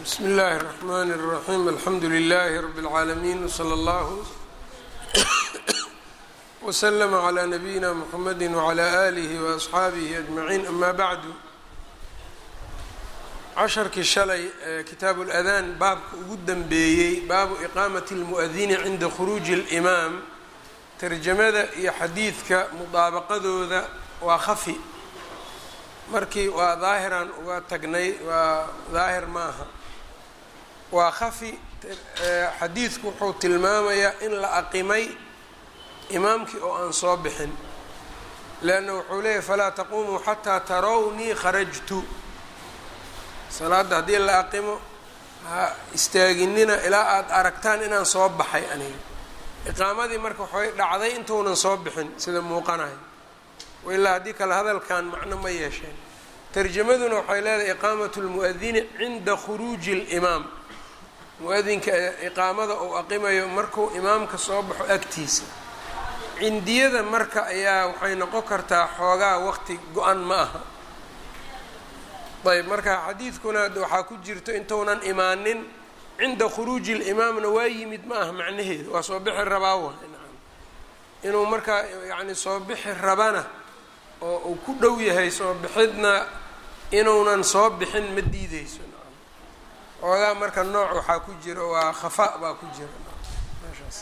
بsم الlh الرحmn الرحيم الحمdu للh رب العاalمين وصلى الله وسلم عlى نبيina محمد وعlى آله وأصxaaبه أجمعين أmا bعd casharkii shalay kitaaب الأdاn baabka ugu denbeeyey baabu إqاamaة الmؤdini cinda khروuجi الإmaam tarjamada iyo xadiidka mudaabaqadooda waa khafi markii waa daahiran uga tagnay waa daahir maaha waa khafi xadiidku wuxuu tilmaamayaa in la aqimay imaamkii oo aan soo bixin leanna wuxuu leeyahy falaa taqumuu xataa tarownii kharajtu salaadda haddii la aqimo ha istaaginina ilaa aada aragtaan inaan soo baxay aniga iqaamadii marka waxay dhacday intuunan soo bixin sida muuqanayo ilaa haddii kale hadalkan macno ma yeesheen tarjamaduna waxay leedahay iqaamatu lmu'adini cinda khuruuji اlimaam mu-adinka iqaamada uu aqimayo markuu imaamka soo baxo agtiisa cindiyada marka ayaa waxay noqon kartaa xoogaa waqti go-an ma aha ayb marka xadiidkuna waxaa ku jirto intuunan imaanin cinda khuruuji اlimaamna waa yimid ma aha macnaheedu waa soo bixi rabaa wa inuu markaa yani soo bixi rabana oo uu ku dhow yahay soo bixidna inuunan soo bixin ma diideyso oogaa marka nooc waxaa ku jira waa khafa baa ku jira meeshaas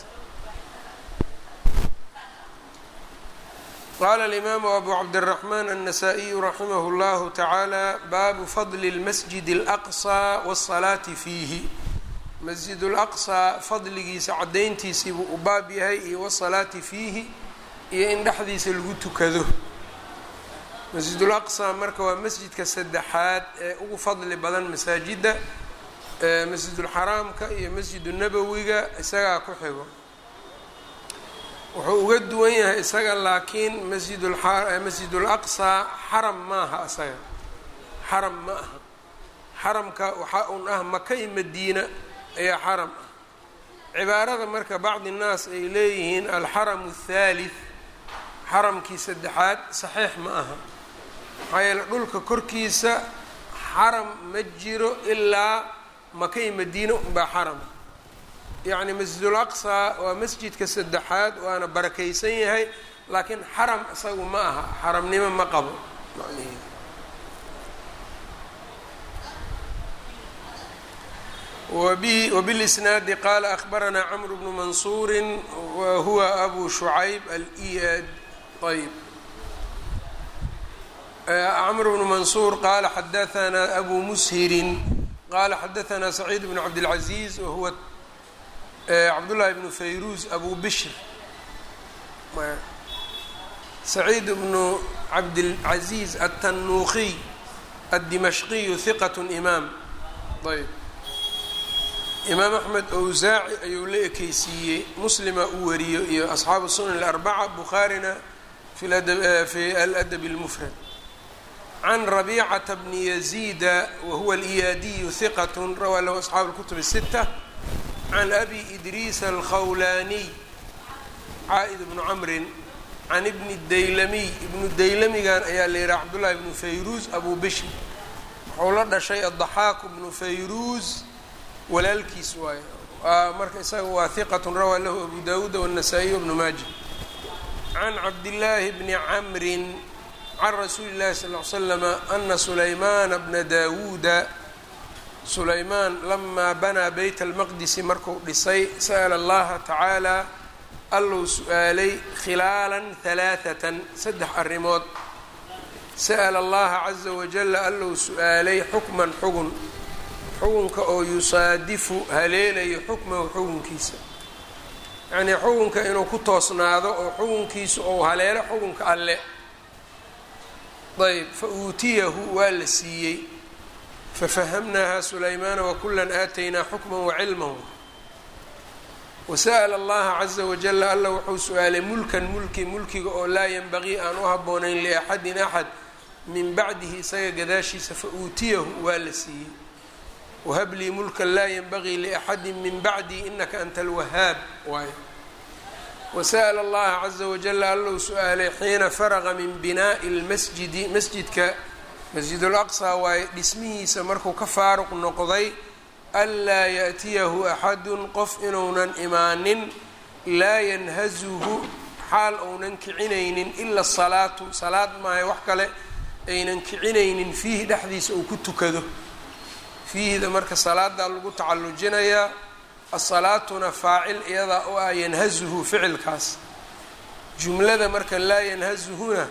qaala alimaamu abu cabdالraxmaan الnasaa-iyu raximah اllahu tacaala baabu fadli اlmasjid اlaqصى wالsalaati fiihi masjid اlaqصىa fadligiisa caddayntiisii buu u baab yahay iyo wasalaati fiihi iyo in dhexdiisa lagu tukado masjidulaqصى marka waa masjidka saddexaad ee ugu fadli badan masaajidda masjidulxaraamka iyo masjidunabowiga isagaa ku xigo wuxuu uga duwan yahay isaga laakiin masjidulaqصى xaram maaha isaga xaram ma aha xaramka waxaa un ah maka iyo madiina ayaa xaram ah cibaarada marka bacdi الnaas ay leeyihiin alxaramu الthalith xaramkii saddexaad saxiix ma aha maxaa yeele dhulka korkiisa xaram ma jiro ilaa maka iyo madiina unbaa xaram yacni masjidulaqصى waa masjidka saddexaad waana barakaysan yahay laakiin xaram isagu ma aha xaramnimo ma qabo macnaheeda وبالإسناad qال أخبرnا cمرو بن منصور وهو أbو شعyب الإyاd طيب cمرو بن منصور qال xdثnا أbو mshر qال xdثnا سعيد بن عبدالعزيز وهو cبدالله بن فyروز أbو بشر سعيد بن عبدالعزيز التنوخي الدمشقي ثقة إmام ayb imaam axmed owsaaci ayuu la ekeysiiyey muslima uu wariyo iyo asxaabu sunan اlarbaca bukhaarina fi aladab اlmufrad can rabicata bni yaziida wahuwa aliyaadiyu hiqat rawaa lahu asxaabu اlkutub الsita can abi idriisa alkhawlaaniy caa-id bnu camrin can ibni daylamiy ibnu daylamigan ayaa la yihaha cabdullahi bnu fayruuz abu bishr wuxuu la dhashay addaxaaku bnu fayruuz walaalkiis waaye marka isaga waa hiqat rawaa lahu abu dawuud wالnasaa-iy wbnu maaja can cabdillaahi bni camrin can rasuuli اllahi sal ly slama ana sulaymana bna daawuuda sulaymaan lamaa banaa beyt almaqdisi marku dhisay sa'la allaha tacaala allou su-aalay khilaalan halaaثatan saddex arrimood sa'la allaha caza wajala allou su-aalay xukman xugun xukunka oo yusaadifu haleelayo xukmahu xukunkiisa yacnii xukunka inuu ku toosnaado oo xukunkiisu ou haleelo xukunka alle ayb fa uutiyahu waa la siiyey fafahamnaaha sulaymaana wakulan aataynaa xukman wacilman wasa'ala allaha caza wajala alla wuxuu su-aalay mulkan mulkiga oo laa yanbaqii aan u habboonayn liaxadin axad min bacdihi isaga gadaashiisa fa uutiyahu waa la siiyey whab lii mulkan laa ynbagii liaxadi min bacdii inaka anta alwahaab waay wasa'la allaha caza wajala allou su-aalay xiina faraqa min binaa'i lmasjidi masjidka masjidulaqصى waaye dhismihiisa markuu ka faaruq noqday anlaa ya'tiyahu axadun qof inuunan imaanin laa yanhazuhu xaal ounan kicinaynin ila asalaatu salaad maahay wax kale aynan kicinaynin fiihi dhexdiisa uu ku tukado. fiihida marka salaadaa lagu tacallujinayaa, asalaatuna faacil iyadaa u ah yanhazuhu ficilkaas. jumlada marka laa yanhazuhuna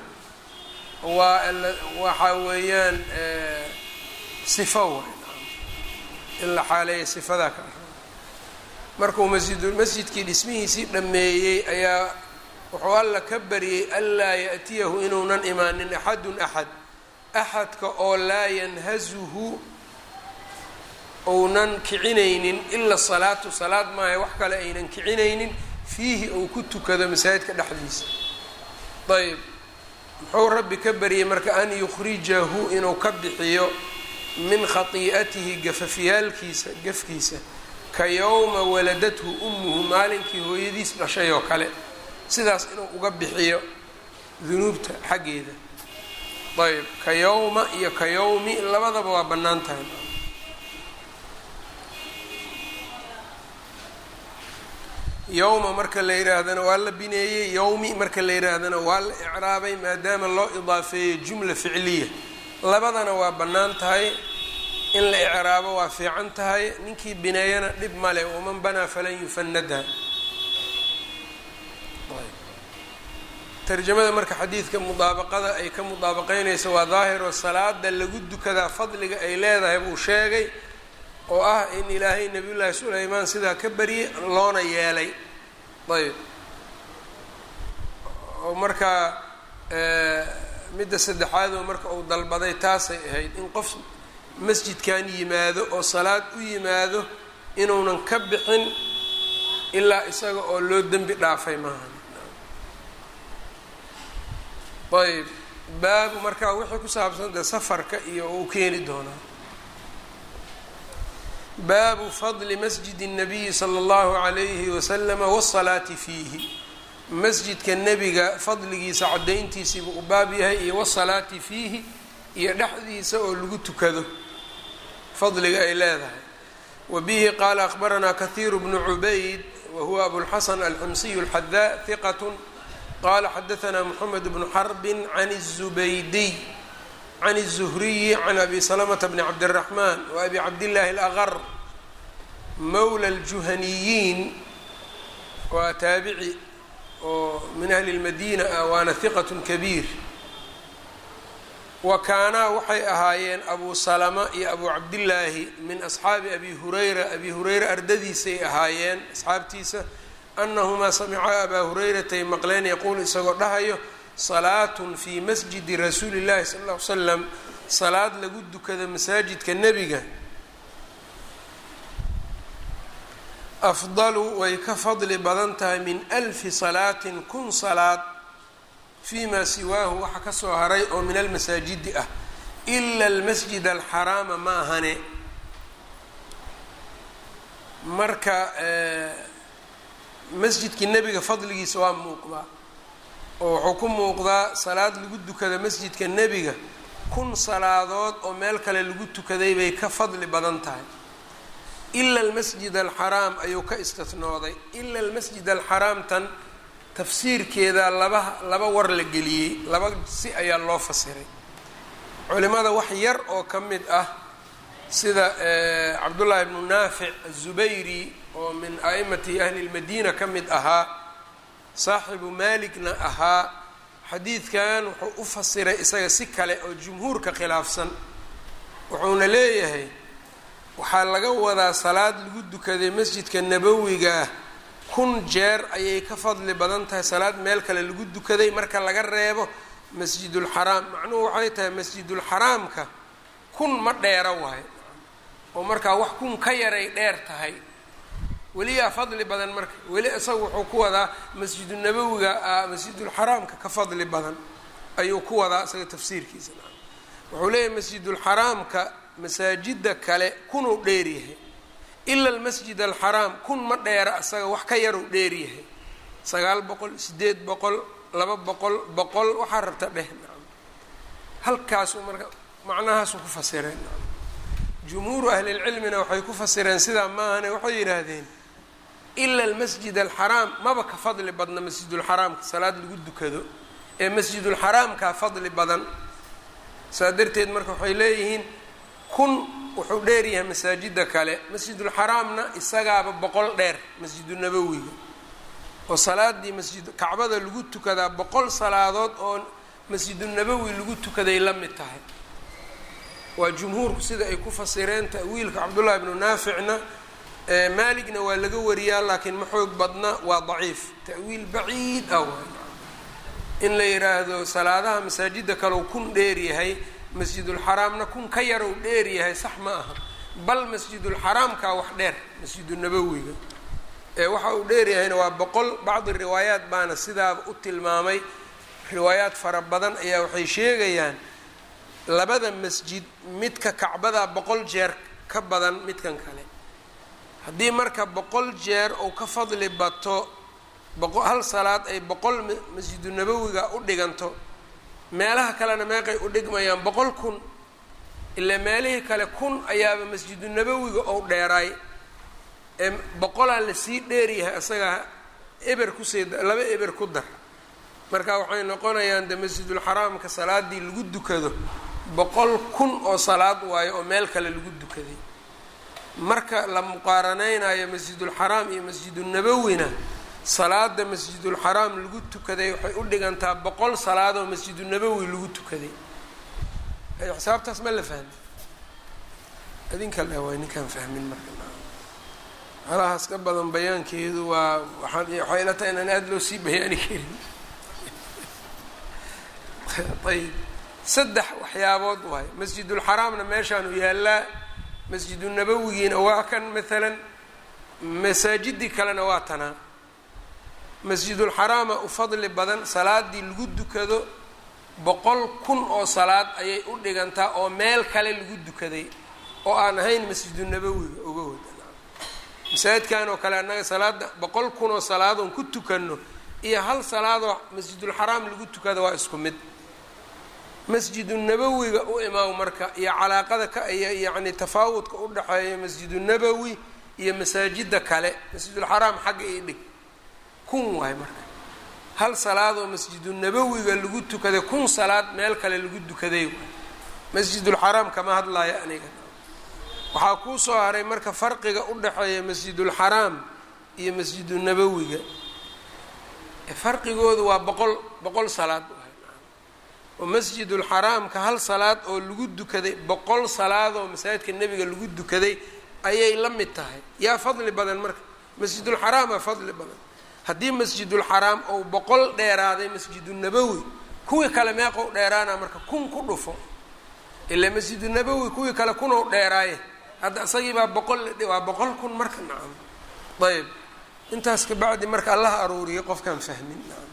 waxaa weeyaan sifo waay in la xaaleeya sifadaa ka ah. markuu masjidkii dhismihiisii dhammeeyey ayaa wuxuu alla ka baryey anlaa ya'tiyahu inuunan imaanin axadun axad, axadka oo laa yanhazuhu ounan kicinaynin ila salaatu salaad maahay wax kale aynan kicinaynin fiihi ou ku tukado masaajidka dhexdiisa. ayb muxuu rabbi ka baryey marka an yukhrijahu inuu ka bixiyo min khatii'atihi gafafyaalkiisa gafkiisa ka yowma waladathu ummuhu maalinkii hooyadiis dhashay oo kale, sidaas inuu uga bixiyo dunuubta xaggeeda. ayb ka yowma iyo ka yowmi labadaba waa bannaan tahay. yowma marka la yihaahdana waa la bineeyey, yowmi marka la yihaahdana waa la icraabay maadaama loo idaafeeyey jumla ficliya. labadana waa bannaan tahay, in la icraabo waa fiican tahay, ninkii bineeyana dhib male, waman banaa falan yufanadha. tarjamada marka xadiidka mudaabaqada ay ka mudaabaqeynaysa waa daahiro, salaada lagu dukadaa fadliga ay leedahay buu sheegay, oo ah in ilaahay nabiyullaahi sulaymaan sidaa ka baryey loona yeelay. ayb oo markaa midda saddexaad oo marka uu dalbaday taasay ahayd in qof masjidkan yimaado oo salaad u yimaado inuunan ka bixin ilaa isaga oo loo dembi dhaafay maaha. ayb baabu markaa wixii ku saabsanta safarka iyo uu keeni doonaa. baabu fadli masjidi الnabiyi slى اllahu عalayhi waslama wالsalaati fiihi, masjidka nebiga fadligiisa cadayntiisiibuu u baab yahay, iyo wالsalaati fiihi iyo dhexdiisa oo lagu tukado fadliga ay leedahay. wa bihi qaala akhbaranaa kahiir bnu cubayd wahuwa abulxasan alxumsiyu اlxadaa hiqat qala xadaثna mxamed bnu xarbi can الzubaydiy can الzuhriyi can abi salamata bni cabdالraxman wa abi cabdillaahi اlaqar mawla اljuhaniyiin, waa taabici oo min ahli اlmadiina ah, waana hiqat kabiir. wa kaanaa waxay ahaayeen abu salama iyo abu cabdillaahi min asxaabi abi hurayra, abi hurayra ardadiisay ahaayeen asxaabtiisa. anahumaa samicaa abaa hurayratay maqleen yaquul isagoo dhahayo salaatun fii masjidi rasuuli llahi sala alla ly slam, salaad lagu dukada masaajidka nebiga, afdalu way ka fadli badan tahay min alfi salaatin kun salaad fii maa siwaahu waxa ka soo haray oo min almasaajidi ah, ila almasjid alxaraama ma ahane. marka masjidkii nebiga fadligiisa waa muuqdaa oo wuxuu ku muuqdaa salaad lagu dukada masjidka nebiga kun salaadood oo meel kale lagu tukaday bay ka fadli badan tahay. ila almasjid alxaraam ayuu ka istinooday. ila almasjid alxaraamtan tafsiirkeeda laba war la geliyey, laba si ayaa loo fasiray. culimada wax yar oo ka mid ah sida cabdullaahi bnu naafic azubayri oo min a'imati ahli lmadiina ka mid ahaa, saaxibu maaligna ahaa, xadiidkan wuxuu u fasiray isaga si kale oo jumhuurka khilaafsan. wuxuuna leeyahay waxaa laga wadaa salaad lagu dukaday masjidka nabowigaah 1000 jeer ayay ka fadli badan tahay salaad meel kale lagu dukaday marka laga reebo masjidulxaraam. macnuhu waxay tahay masjidulxaraamka 1000 ma dheera waayo, oo markaa wax 1000 ka yaray dheer tahay, weliyaa fadli badan. marka weli isaga wuxuu ku wadaa masjidunabowiga masjidulxaraamka ka fadli badan ayuu ku wadaa isaga tafsiirkiisa. wuxuu leeyahay masjidulxaraamka masaajida kale 1000 dheer yahay, ila almasjid alxaraam 1000 ma dheera isaga wax ka yaruu dheer yahay, 900 800 200 100 waxaa rabta dheh. halkaasuu marka macnahaasuu ku fasireen. jumhuuru ahlilcilmina waxay ku fasireen sidaa maahane waxay yidhaahdeen ila almasjid alxaraam maba ka fadli badna masjidulxaraamka salaad lagu dukado ee masjidulxaraamkaa fadli badan saa darteed marka waxay leeyihiin wuxuu dheer yahay masaajida kale masjidulxaraamna isagaaba 100 dheer masjidunabowiga oo salaadii kacbada lagu tukadaa 100 salaadood oo masjidunabowi lagu tukaday la mid tahay waa jumhuurku sida ay ku fasireen ta'wiilka cabdullahi ibnu naaficna maaligna waa laga wariyaa laakiin ma xoog badna waa daciif ta'wiil baciid in la yiraahdo salaadaha masaajida kale uu kun dheer yahay masjidulxaraamna kun ka yar uu dheer yahay sax ma aha bal masjidulxaraamkaa wax dheer masjidunabowiga waxa uu dheer yahayna waa 100 bacdi riwaayaat baana sidaaba u tilmaamay riwaayaat fara badan ayaa waxay sheegayaan labada masjid midka kacbada 100 jeer ka badan midkan kale haddii marka 100 jeer uu ka fadli bato hal salaad ay 100 masjidunabowiga u dhiganto meelaha kalena meeqay u dhigmayaan 100,000 ilaa meelihii kale 1,000 ayaaba masjidunabowiga oo dheeraay 100 la sii dheeryahay isaga eber laba eber ku dar marka waxay noqonayaan de masjidulxaraamka salaadii lagu dukado 100,000 oo salaad waayo oo meel kale lagu dukaday marka la muqaaranaynayo masjidulxaraam iyo masjidunabowina salaada masjidulxaraam lagu tukaday waxay u dhigantaa 100 salaad oo masjidunabowi lagu tukaday xisaabtaas ma la fahmin adinka la waa ninkan fahmin marka halahaas ka badan bayaankeedu waa waxay la tahay inaan aada loo sii bayaani karin ayb 3 waxyaabood waaye masjidulxaraamna meeshaan u yaallaa masjidunabowigiina waa kan maalan masaajidii kalena waa tanaa masjidulxaraama u fadli badan salaadii lagu dukado 100,000 oo salaad ayay u dhigantaa oo meel kale lagu dukaday oo aan ahayn masjidunabowiga uga wada masaajidkan oo kale annaga salaada 100,000 oo salaadoon ku tukano iyo hal salaadoo masjidulxaraam lagu tukado waa isku mid masjidunabowiga u imaam marka iyo calaaqada ka yacni tafaawudka u dhaxeeya masjidunabowi iyo masaajida kale masjidulxaraam xagga ii dhig 1,000 waay marka hal salaadoo masjidunabowiga lagu tukaday 1,000 salaad meel kale lagu dukaday masjidulxaraam kama hadlaayo aniga waxaa kuu soo haray marka farqiga u dhaxeeya masjidulxaraam iyo masjidunabowiga farqigoodu waa 100 salaad oo masjidulxaraamka hal salaad oo lagu dukaday 100 salaad oo masaajidka nebiga lagu dukaday ayay la mid tahay yaa fadli badan marka masjidulxaraama fadli badan haddii masjidulxaraam ou 100 dheeraaday masjidunabowi kuwii kale meeqou dheeraana marka 1,000 ku dhufo ilaa masjidunabowi kuwii kale 1,000 ou dheeraaye hadda isagii baa 100 waa 100,000 marka nacam ayb intaas ka bacdi marka allah aruuriyo qofkaan fahmin nacam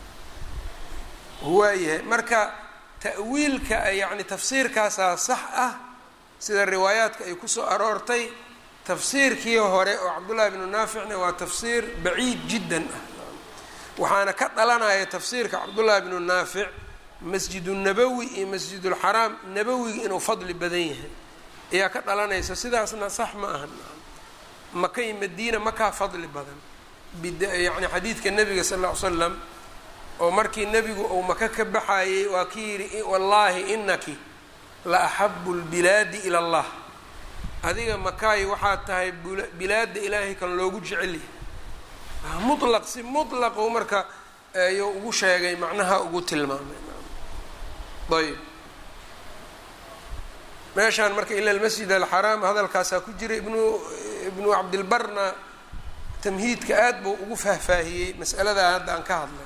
waayahay marka ta'wiilka yacni tafsiirkaasaa sax ah sida riwaayaadka ay kusoo aroortay tafsiirkii hore oo cabdullahi ibnu naaficna waa tafsiir baciid jiddan ah waxaana ka dhalanaya tafsiirka cabdullahi ibnu naafic masjidunabowi iyo masjidulxaraam nabowiga inuu fadli badan yahay ayaa ka dhalanaysa sidaasna sax ma aha maka iyo madiina makaa fadli badan yacni xadiidka nabiga sal lla ly slam oo markii nebigu uu maka ka baxayey waa ki yidhi wallaahi inaki la axabu lbilaadi ila allah adiga makaay waxaad tahay bilaadda ilaahay kan loogu jecel yahay mutlaq si mutlaqu marka ayuu ugu sheegay macnaha ugu tilmaamay ayb meeshaan marka ila almasjid alxaraam hadalkaasaa ku jira ibnu cabdilbarna tamhiidka aad buu ugu faahfaahiyey mas'aladaa hadda aan ka hadlay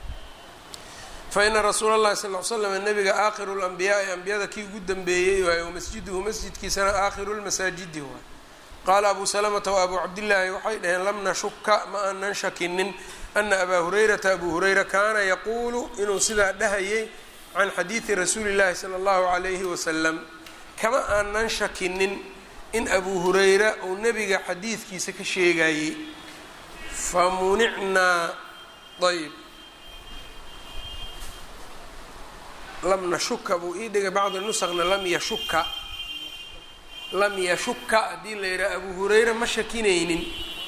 faina rasuula اllahi sal ly slam nabiga aakhiru اlanbiyaai ambiyada kii ugu dambeeyey waaye wamasjiduhu masjidkiisana aakhiru lmasaajidi waay qaala abu salamata wa abu cabdillaahi waxay dhaheen lam nashuka ma aanan shakinin ana abaa hurayrata abu hurayra kaana yaquulu inuu sidaa dhahayay can xadiidi rasuuli llahi sala اllahu alayhi wasalam kama aanan shakinin in abu hurayra uu nebiga xadiidkiisa ka sheegayey famunicnaa ayb lam nashuka buu ii dhigay bacdi nusqna lam yashuka lam yashuka haddii la yidhaha abu hurayra ma shakinaynin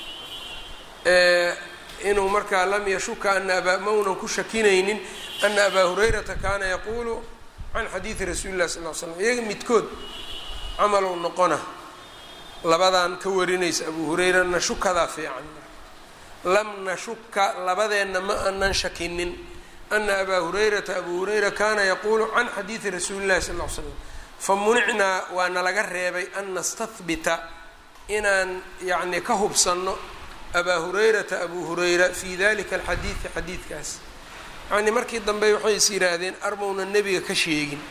inuu markaa lam yashuka maunan ku shakinaynin ana abaa hurayrata kaana yaquulu can xadiidi rasuuli llahi sal l slam iyaga midkood camalow noqona labadan ka warinaysa abu hurayra nashukadaa fiican lam nashuka labadeenna ma anan shakinin ana abaa hurayrata abu hurayra kaana yaquulu can xadiidi rasuuli llahi sal l slam famunicnaa waana laga reebay an nastahbita inaan yacni ka hubsanno abaa hurayrata abu hurayra fii dalika alxadiidi xadiidkaas yacni markii dambe waxay is yidhaahdeen armowna nebiga ka sheegin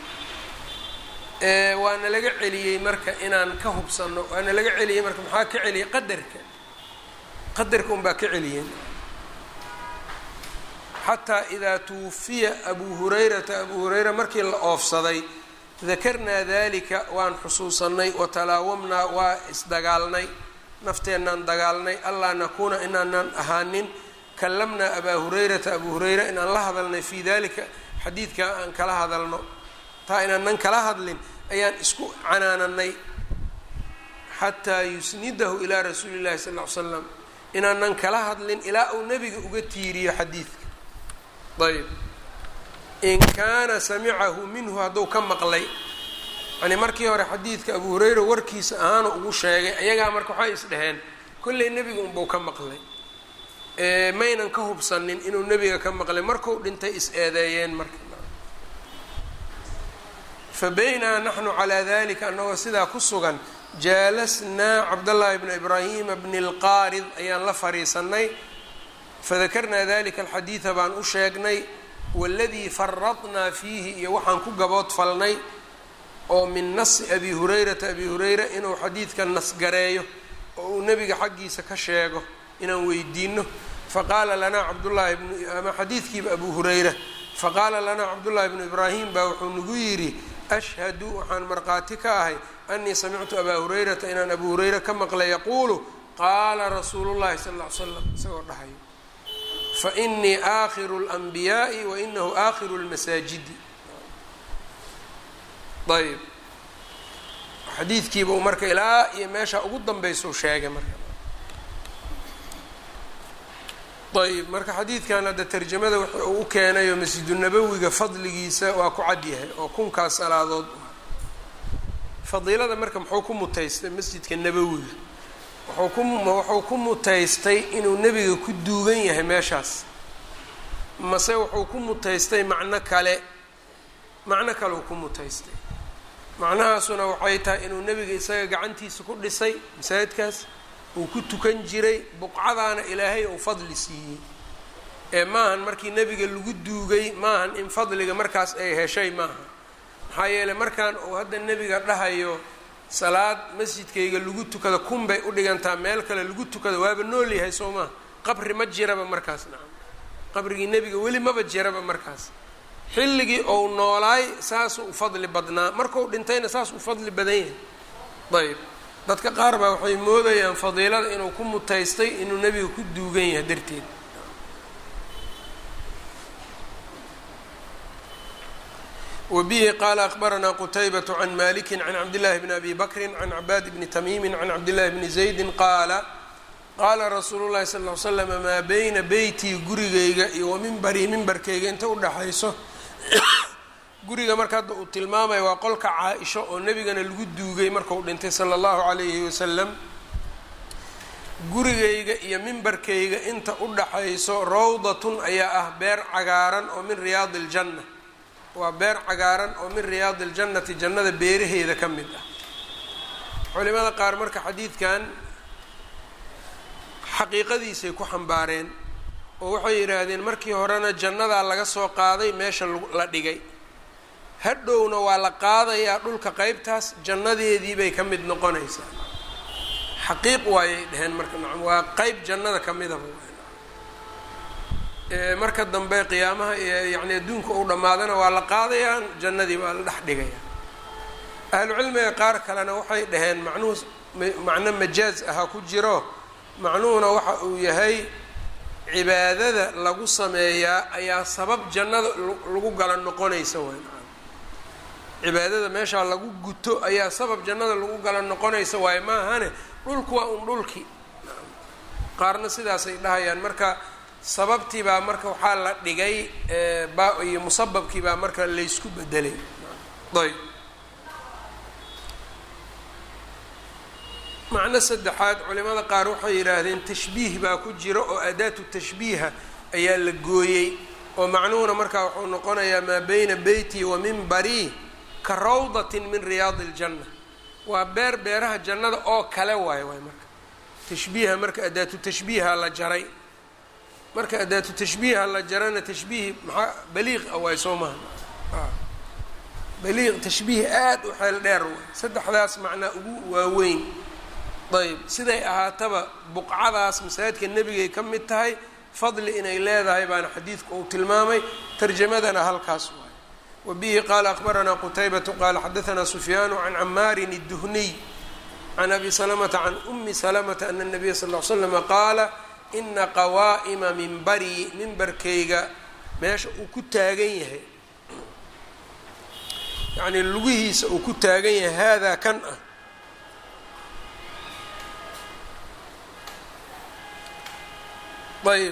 waana laga celiyey marka inaan ka hubsanno waana laga celiyey marka maxaa ka celiyey qadarka unbaa ka celiyeen xataa idaa tuwufiya abu hurayra markii la oofsaday dakarnaa dalika waan xusuusanay watalaawamnaa waa isdagaalnay nafteenaan dagaalnay allaa nakuuna inaanan ahaanin kallamnaa abaa hurayrata abu hurayra inaan la hadalnay fii dalika xadiidkaa aan kala hadalno taa inaanan kala hadlin ayaan isku canaananay xataa yusnidahu ilaa rasuuli llahi sal l slam inaanan kala hadlin ilaa uu nebiga uga tiiriyo xadiidka ayb in kaana samicahu minhu hadduu ka maqlay yani markii hore xadiidka abu hurayra warkiisa ahaana ugu sheegay ayagaa marka waxay isdheheen kolley nebiga unbuu ka maqlay maynan ka hubsanin inuu nebiga ka maqlay markuu dhintay is-eedeeyeen marka fa baynaa naxnu calaa dalika annagoo sidaa ku sugan jaalasnaa cabdallaahi bna ibraahima bni اlqaarid ayaan la fariisanay fadakarnaa dalika alxadiida baan u sheegnay waladii faradnaa fiihi iyo waxaan ku gabood falnay oo min nasi abi hurayrata abi hurayra inuu xadiidka nasgareeyo oo uu nebiga xaggiisa ka sheego inaan weydiino faqaala lanaa cabdullaahi ama xadiidkiiba abu hurayra faqaala lanaa cabdullaahi bnu ibraahim baa wuxuu nagu yidhi ashhadu waxaan markhaati ka ahay anii samictu abaa hurayrata inaan abu hurayra ka maqlay yaquulu qaala rasuulu llahi sal ll ly slam isagoo dhahayo fainii aakhiru اlanbiyaaءi wainahu aakhiru اlmasaajidi ayb xadiidkiiba uu marka ilaa iyo meesha ugu danbaysau sheegay marka ayb marka xadiidkan hadda tarjamada waxa uu u keenayo masjidunabowiga fadligiisa waa ku cad yahay oo kunkaas salaadood fadiilada marka muxuu ku mutaystay masjidka nabowiga wuxuu ku mutaystay inuu nebiga ku duugan yahay meeshaas mase wuxuu ku mutaystay macno kaleu ku mutaystay macnahaasuna waxay tahay inuu nebiga isaga gacantiisa ku dhisay masaajidkaas uu ku tukan jiray buqcadaana ilaahay uu fadli siiyey maahan markii nebiga lagu duugay maahan in fadliga markaas ay heshay maaha maxaa yeeley markaan uu hadda nebiga dhahayo salaad masjidkayga lagu tukada kun bay u dhigantaa meel kale lagu tukada waaba nool yahay soo maha qabri ma jiraba markaas nacam qabrigii nebiga weli maba jiraba markaas xilligii ou noolaay saasuu u fadli badnaa markuu dhintayna saas u fadli badan yahay ayb dadka qaar baa waxay moodayaan fadiilada inuu ku mutaystay inuu nebiga ku duugan yahay darteed wbihi qaala akbaranaa qutaybaة can maliki can cabdillaahi bni abi bakri can cabaad bni tamiimi can cabdillahi bni zaydi qaala qaala rasuulu llahi sal l slm maa beyna beytii gurigayga iyo wa mimbarii mimbarkayga inta udhaxayso guriga marka hadda uu tilmaamaya waa qolka caa-isho oo nebigana lagu duugay markuu dhintay sala allahu calayhi wasalam gurigayga iyo mimbarkayga inta udhaxayso rawdatun ayaa ah beer cagaaran oo min riyaadi اljanna waa beer cagaaran oo min riyaadi اljannati jannada beeraheeda ka mid ah culimada qaar marka xadiidkan xaqiiqadiisay ku xambaareen oo waxay yidhaahdeen markii horena jannadaa laga soo qaaday meesha la dhigay hadhowna waa la qaadayaa dhulka qeybtaas jannadeedii bay ka mid noqonaysaa xaqiiq waayay dheheen marka nacam waa qeyb jannada ka midaba marka dambe qiyaamaha yacni adduunka uu dhammaadana waa la qaadayaa jannadii waa la dhex dhigayaa ahlucilmiga qaar kalena waxay dhaheen macnuhu macno majaaz aha ku jiro macnuhuna waxa uu yahay cibaadada lagu sameeyaa ayaa sabab jannada lagu gala noqonaysa weyn cibaadada meeshaa lagu guto ayaa sabab jannada lagu gala noqonaysa waayo maahane dhulku waa un dhulki qaarna sidaasay dhahayaan marka sababtii baa marka waxaa la dhigay iyo musababkii baa marka laysku bedelay ayb macno saddexaad culimada qaar waxay yidhaahdeen tashbiih baa ku jira oo adaatu tashbiiha ayaa la gooyey oo macnuhuna markaa wuxuu noqonayaa maa bayna beyti wa mimbarii ka rawdatin min riyaadi iljanna waa beeraha jannada oo kale waay marka tashbiiha marka adaatu tashbiiha la jaray marka adaatu tashbiiha la jarana tashbiih maxaa baliiq ah waay soo maha baliiq tashbiih aad u xeel dheer waay saddexdaas macnaa ugu waaweyn ayb siday ahaataba buqcadaas masaajidka nebigay ka mid tahay fadli inay leedahay baana xadiidku uu tilmaamay tarjamadana halkaas waay wabihi qaala akhbaranaa qutaybatu qaala xadaanaa sufyaanu can camaarin الduhniy can abi salamata can umi salamata ana الnabiya sal ll ly slama qaala ina qawaa'ima mimbarii mimbarkayga meesha uu ku taagan yahay yacnii lugihiisa uu ku taagan yahay haadaa kan ah ayb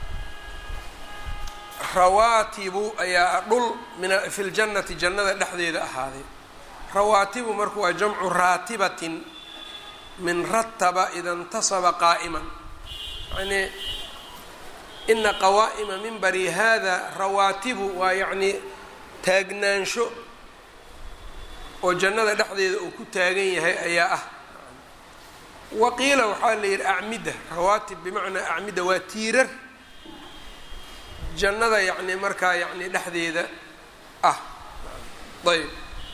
rawaatibu ayaa dhul fi ljannati jannada dhexdeeda ahaaday rawaatibu marka waa jamcu raatibatin min rataba ida intasaba qaa'iman yani ina qawaa'ima minbari hada rawaatibu waa yacni taagnaansho oo jannada dhexdeeda uu ku taagan yahay ayaa ah waqiila waxaa la yidhi acmida rawaatib bimacnaa acmida waa tiirar jannada yacni markaa yacni dhexdeeda ah ayb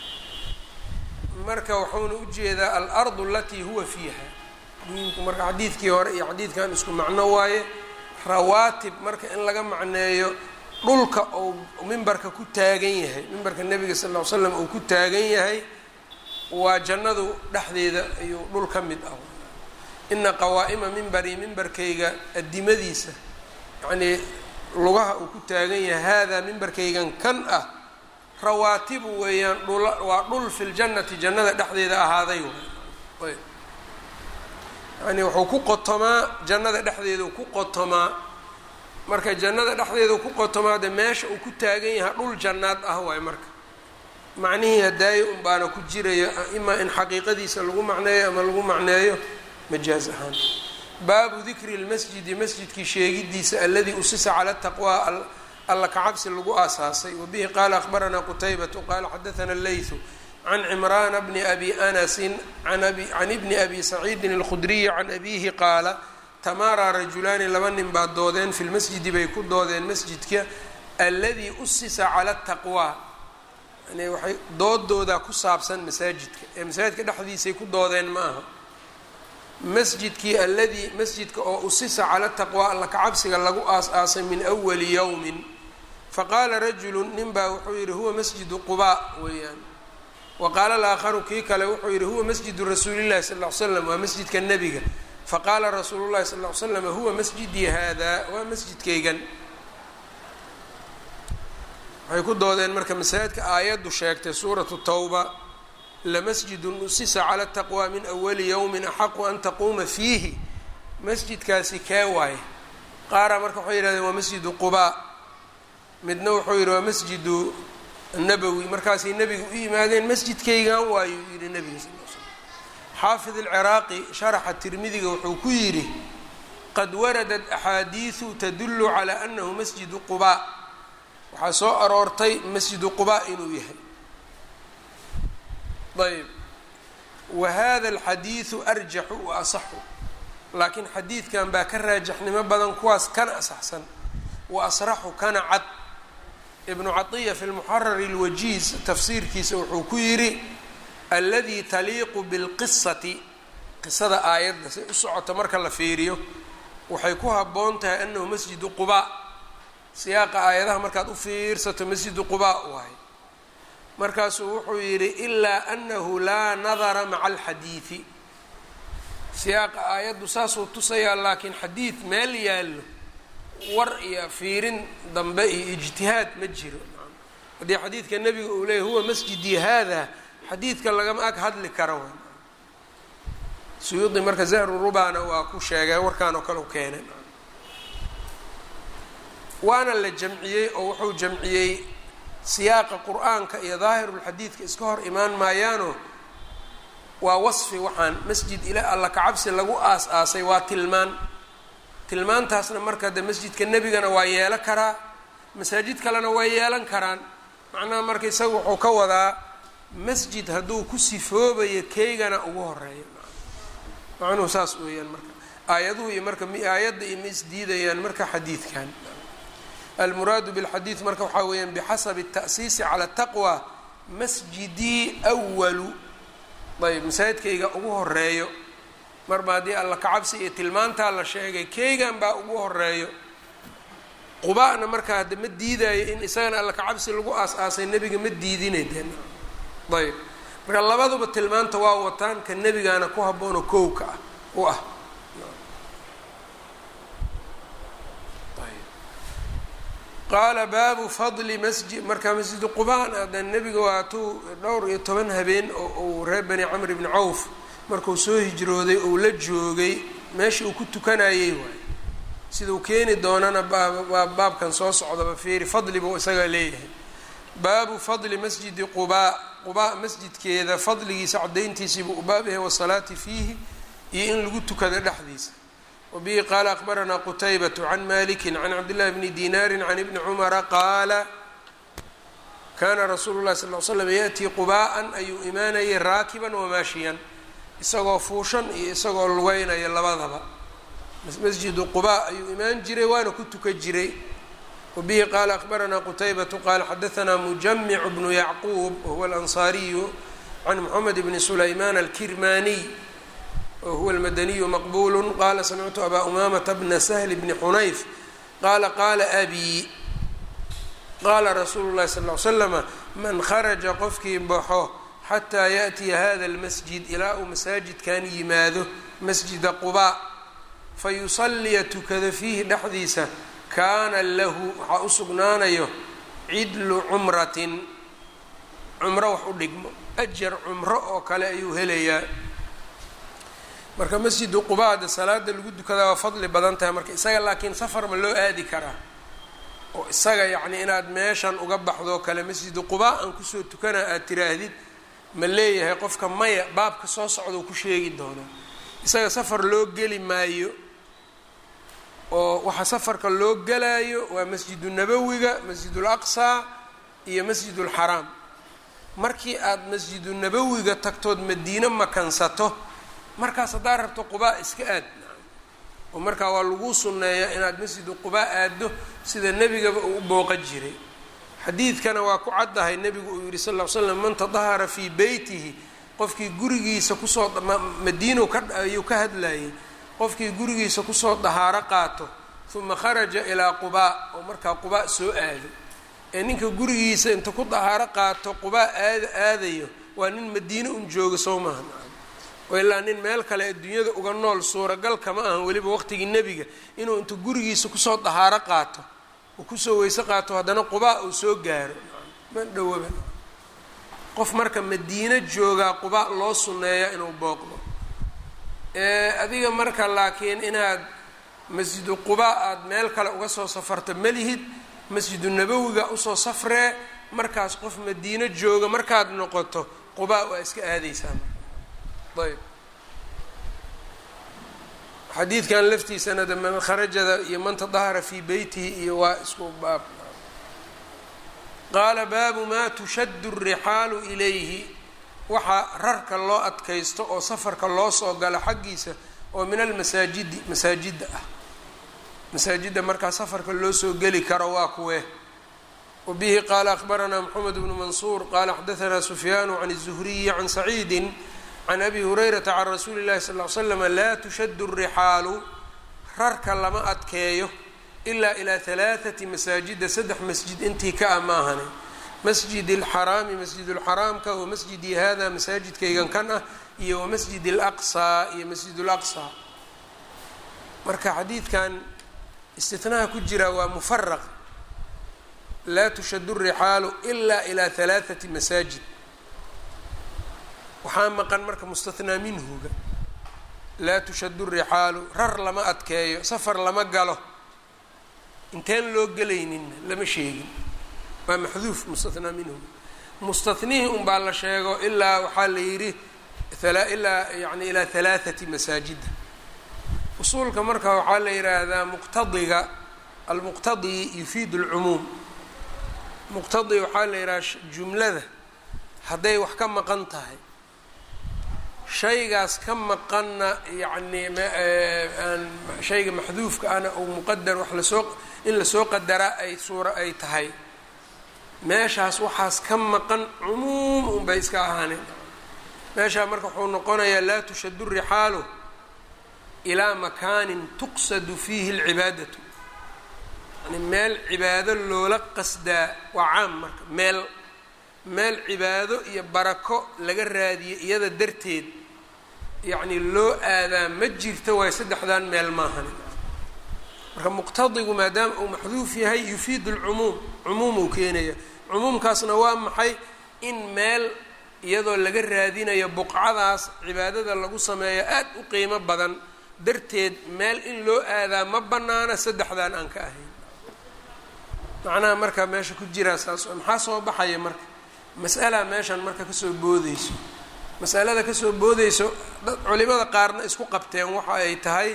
marka wuxuuna ujeedaa alardu alatii huwa fiiha muhimku marka xadiidkii hore iyo xadiidkan isku macno waaye rawaatib marka in laga macneeyo dhulka ou mimbarka ku taagan yahay mimbarka nebiga sal ll ly slam uu ku taagan yahay waa jannadu dhexdeeda ayuu dhul ka mid ah ina qawaa'ima mimbarii mimbarkayga addimadiisa yacnii lugaha uu ku taagan yahay haadaa mimbarkaygan kan ah rawaatibu weeyaan waa dhul fi ljannati jannada dhexdeeda ahaaday ayb yani wuxuu ku qotomaa jannada dhexdeeda ku qotomaa marka jannada dhexdeeda ku qotomaa de meesha uu ku taagan yahay dhul jannaad ah waay marka macnihii hadaayo un baana ku jiraya imaa in xaqiiqadiisa lagu macneeyo ama lagu macneeyo majaaz ahaan baabu dikri lmasjidi masjidkii sheegidiisa aladii usisa cala taqwa alla kacabsi lagu aasaasay wabihi qaala akhbaranaa qutaybatu qaala xadaana leythu can cimraana bni abi anasin can ibni abi saciidin alkhudriyi can abihi qaala tamaaraa rajulaani laba nin baa doodeen fi lmasjidi bay ku doodeen masjidka aladii usisa cala taqwa yani waxay doodoodaa ku saabsan masaajidka ee masaajidka dhexdiisay ku doodeen ma aha masjidkii aladii masjidka oo usisa cala taqwa alla kacabsiga lagu aas-aasay min awali yowmin faqaala rajulu nin baa wuxuu yidhi huwa masjidu qubaa weeyaan wa qaala alaakharu kii kale wuxuu yidhi huwa masjidu rasuulillahi sal ll ly slam waa masjidka nebiga faqaala rasuulu llahi sal ll ly slam huwa masjidii haadaa waa masjidkaygan waxay ku doodeen marka masaajidka aayaddu sheegtay suuratu tawba lamasjidun usisa cala taqwa min awali yowmin axaqu an taquuma fiihi masjidkaasi kee waaye qaara marka waxay yihahdeen waa masjidu qubaa midna wuxuu yidhi waa masjidu nabowi markaasay nebiga u yimaadeen masjidkaygan waayuu yidhi nebiga sal l slam xaafid alciraaqi sharaxa tirmidiga wuxuu ku yidhi qad waradat axaadiidu tadullu calaa anahu masjidu qubaa waxaa soo aroortay masjidu qubaa inuu yahay ayb wa hada alxadiidu arjaxu wa asaxu laakiin xadiidkan baa ka raajaxnimo badan kuwaas kana asaxsan wa asraxu kana cad ibnu catiya fi lmuxarari اlwajiiz tafsiirkiisa wuxuu ku yidhi aladii taliiqu bilqisati qisada aayadda say u socoto marka la fiiriyo waxay ku habboon tahay anahu masjidu qubaa siyaaqa aayadaha markaad u fiirsato masjidu qubaa waay markaasuu wuxuu yidhi ilaa anahu laa nadara maca alxadiidi siyaaqa aayaddu saasuu tusayaa laakiin xadiid meel yaallo war iyo fiirin dambe iyo ijtihaad ma jiro haddii xadiidka nebiga uu leeyahy huwa masjidii hada xadiidka lagama ag hadli karo way suyuudi marka zahru rubana waa ku sheegay warkaan oo kale u keenay waana la jamciyey oo wuxuu jamciyey siyaaqa qur-aanka iyo daahirulxadiidka iska hor imaan maayaano waa wasfi waxaan masjid ila alla kacabsi lagu aas-aasay waa tilmaantaasna marka de masjidka nebigana waa yeelan karaa masaajid kalena waa yeelan karaan macnaha marka isaga wuxuu ka wadaa masjid hadduu ku sifoobayo keygana ugu horeeyo macnuhu saas weeyaan marka aayaduhu iyo marka aayadda ima isdiidayaan marka xadiidkan almuraadu bilxadiid marka waxaa weeyaan bixasabi الta'siisi cala الtaqwa masjidii awalu ayb masaajidkayga ugu horeeyo marba haddii alla kacabsi iyo tilmaantaa la sheegay keygan baa ugu horeeyo quba'na marka hadda ma diidayo in isagana alla kacabsi lagu aas-aasay nebiga ma diidinay deen ayb marka labaduba tilmaanta waa wataan ka nebigaana ku habboonoo kowka ah u ah qaala baabu fadli masjid marka masjidu qubaan ada nebiga waatuu dhowr iyo 10 habeen oo uu reer bani camr ibni cawf markuu soo hijrooday ou la joogay meeshii uu ku tukanayey waay sidau keeni doonana baabkan soo socdaba fiiri fadli buu isagaa leeyahay baabu fadli masjidi qubaa masjidkeeda fadligiisa cadayntiisiibuu u baab yahay wasalaati fiihi iyo in lagu tukado dhexdiisa wabihi qaala akbaranaa qutaybatu can maliki can cabdillahi bni dinaari can ibni cumara qaala kaana rasuulu llahi sal l slam yaأtii quba'an ayuu imaanayay raakiban wamaashiyan isagoo fuushan iyo isagoo lugeynaya labadaba masjidu quba ayuu imaan jiray waana ku tukan jiray wabihi qaala akbaranaa qutaybatu qaala xadaanaa mujamicu bnu yacquub wahuwa alansaariyu can moxamed bni sulaymaan alkirmaniy wahuwa almadaniyu maqbulu qaala samictu abaa umamata bna sahli bni xunayf qaala qaala abi qaala rasuulu llahi sal l slama man kharaja qofkii baxo xataa yaأtiya hada اlmasjid ilaa uu masaajidkan yimaado masjida quba fayusaliya tukada fiihi dhexdiisa kaana lahu waxaa u sugnaanayo cidlu cumratin cumro wax u dhigmo ajar cumro oo kale ayuu helayaa marka masjidu qubaada salaada lagu dukadaa waa fadli badan tahay marka isaga laakiin safar ma loo aadi karaa oo isaga yacni inaad meeshan uga baxdoo kale masjidu quba aan kusoo tukanaa aad tiraahdid ma leeyahay qofka maya baabka soo socda uu ku sheegi doonaa isaga safar loo geli maayo oo waxa safarka loo gelaayo waa masjidu nabowiga masjidul aqsaa iyo masjidul xaraam markii aad masjidu nabowiga tagtood madiine makansato markaas haddaad rabto qubaa iska aad oo markaa waa lagu sunneeyaa inaad masjidu qubaa aaddo sida nebigaba uu u booqan jiray xadiidkana waa ku caddahay nebigu uu yihi sal ll ly slam man tadahara fii beytihi qofkii gurigiisa kusoo madiino ayuu ka hadlayay qofkii gurigiisa kusoo dahaaro qaato uma kharaja ilaa qubaa oo markaa qubaa soo aado ee ninka gurigiisa inta ku dahaaro qaato qubaa aadayo waa nin madiine un jooga soo maahan oo ilaa nin meel kale adduunyada uga nool suuragal kama ahan weliba waqtigii nebiga inuu inta gurigiisa kusoo dahaaro qaato uu kusoo weyse qaato haddana qubaa uu soo gaaro ma dhowaba qof marka madiine joogaa qubaa loo sunneeya inuu booqdo adiga marka laakiin inaad masjidu qubaa aada meel kale uga soo safarto malihid masjidu nabowiga usoo safree markaas qof madiine jooga markaad noqoto qubaa waa iska aadaysaa ayb xadiidkan laftiisana de man kharajada iyo man tadahara fii beytihi iyo waa isku baab qaala baabu maa tushaddu الrixaalu ilayhi waxaa rarka loo adkaysto oo safarka loo soo galo xaggiisa oo min almasaajidi masaajidda ah masaajidda markaa safarka loo soo geli karo waa kuwe wabihi qaala akbaranaa moxamed bnu mansuur qaala xadaanaa sufyaanu can الzuhriyi can saciidi can abi hurayrata can rasuuli اllahi sal ly slama laa tushaddu الrixaalu rarka lama adkeeyo ilaa ilaa 3 masaajida 3 masjid intii ka ah maahane masjid اlxaraami masjid اlxaraamka wa masjidii hada masaajidkaygan kan ah iyo wa masjid اlaqsaa iyo masjid اlaqsaa marka xadiidkan istinaha ku jira waa mufaraq laa tushadu الrixaalu ilaa ilaa 3 masaajid. waxaa maqan marka mustahnaa minhuga, laa tushadu الrixaalu rar lama adkeeyo, safar lama galo, inteen loo gelayninna lama sheegin, waa maxduuf mustahnaa minhuga. mustahnihii unbaa la sheego ilaa waxaa la yidhi ilaa yani ilaa 3 masaajida. usuulka marka waxaa la yidhaahdaa muqtadiga, almuqtadi yufiidu اlcumuum. muqtadi waxaa la yidhaha jumlada hadday wax ka maqan tahay, shaygaas ka maqanna yacni shayga maxduufka ana ou muqadar wax lasoo in lasoo qadaraa ay suuro ay tahay, meeshaas waxaas ka maqan cumuum unbay iska ahaaneen. meeshaa marka wuxuu noqonayaa laa tushadu الrixaalu ilaa makaanin tuqsadu fiihi اlcibaadatu, yani meel cibaado loola qasdaa waa caam. marka meel cibaado iyo barako laga raadiyo iyada darteed yacni loo aadaa ma jirto, waay 3dan meel maahan. marka muqtadigu maadaama uu maxduuf yahay yufiidu اlcumuum, cumuum uu keenaya. cumuumkaasna waa maxay? in meel iyadoo laga raadinayo buqcadaas cibaadada lagu sameeyo aad u qiimo badan darteed meel in loo aadaa ma bannaana 3dan aan ka ahayn. macnaha marka meesha ku jiraa saas. maxaa soo baxaya marka? mas'ala meeshan marka kasoo boodeyso, masalada kasoo boodeyso culimada qaarna isku qabteen waxa ay tahay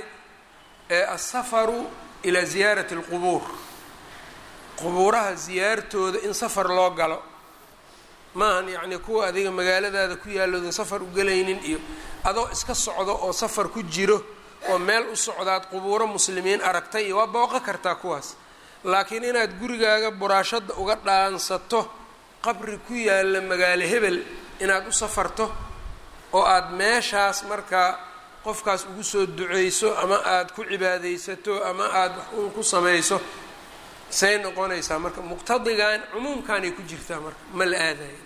asafaru ilaa ziyaarati اlqubuur, qubuuraha ziyaartooda in safar loo galo maahan. yacni kuwa adiga magaaladaada ku yaaloodan safar u gelaynin iyo adoo iska socdo oo safar ku jiro oo meel u socdaad qubuuro muslimiin aragtay iyo waa booqan kartaa kuwaas. laakiin inaad gurigaaga buraashada uga dhaansato qabri ku yaalla magaalo hebel inaad u safarto oo aada meeshaas markaa qofkaas ugu soo duceyso ama aada ku cibaadaysato ama aada wax uun ku samayso say noqonaysaa marka? muqtadigan cumuumkaanay ku jirtaa marka ma la aadayo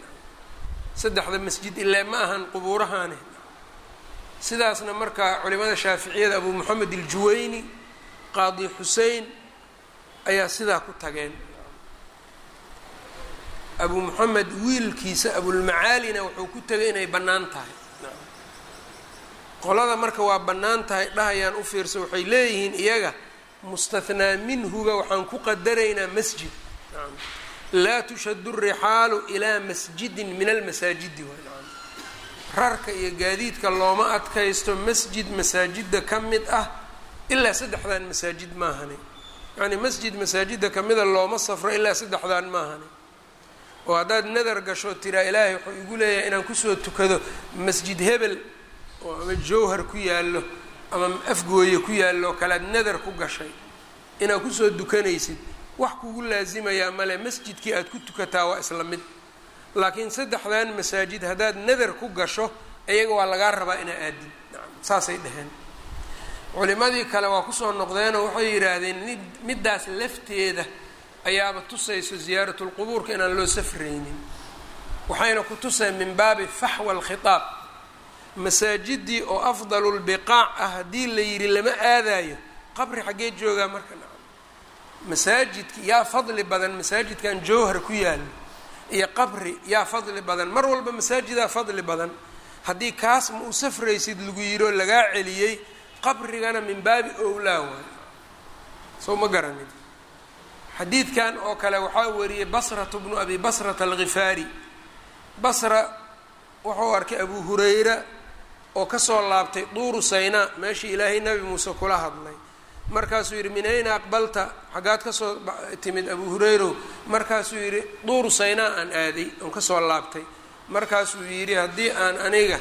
3 masjid ilaa ma ahan qubuurahaane. sidaasna marka culimada shaaficiyada abu moxamed aljuwayni, qaadi xusein ayaa sidaa ku tageen. abu moxamed wiilkiisa abulmacaalina wuxuu ku tegay inay bannaan tahay. qolada marka waa bannaan tahay dhahayaan u fiirsa, waxay leeyihiin iyaga mustahnaa minhuga waxaan ku qadaraynaa masjid. laa tushadu الrixaalu ilaa masjidin min almasaajidi. rarka iyo gaadiidka looma adkaysto masjid masaajida ka mid ah ilaa 3dan masaajid maahane. yani masjid masaajida kamida looma safro ilaa 3dan maahane. oo haddaad nadar gasho tiraa ilaahay wuxuu igu leeyahay inaan kusoo tukado masjid hebel oo ama jawhar ku yaallo ama afgooye ku yaallo oo kalead nadar ku gashay inaad kusoo dukanaysid, wax kugu laasimayaa male, masjidkii aad ku tukataa waa isla mid. laakiin 3dan masaajid haddaad nadar ku gasho iyaga waa lagaa rabaa inaa aadin. saasay dhaheen. culimadii kale waa kusoo noqdeenoo waxay yidhaahdeen middaas lafteeda ayaaba tusayso ziyaaratu lqubuurka inaan loo safraynin. waxayna ku tuseen min baabi faxwa alkhitaab. masaajidii oo afdalu lbiqaac ah haddii la yidhi lama aadayo, qabri xaggee joogaa marka? masaajidka yaa fadli badan, masaajidkan jawhar ku yaalo iyo qabri yaa fadli badan? mar walba masaajidaa fadli badan. haddii kaas ma u safraysid lagu yidhi oo lagaa celiyey, qabrigana min baabi owlaa waay. soo ma garanid? xadiidkan oo kale waxaa wariyey basratu bnu abi basrata alghifaari. basra wuxuu arkay abu hurayra oo kasoo laabtay duuru saynaa, meeshii ilaahay nabi muuse kula hadlay. markaasuu yidhi min ayna aqbalta, xaggaad kasoo timid abu hurayrow? markaasuu yidhi duuru saynaa aan aaday, oon kasoo laabtay. markaasuu yidhi haddii aan aniga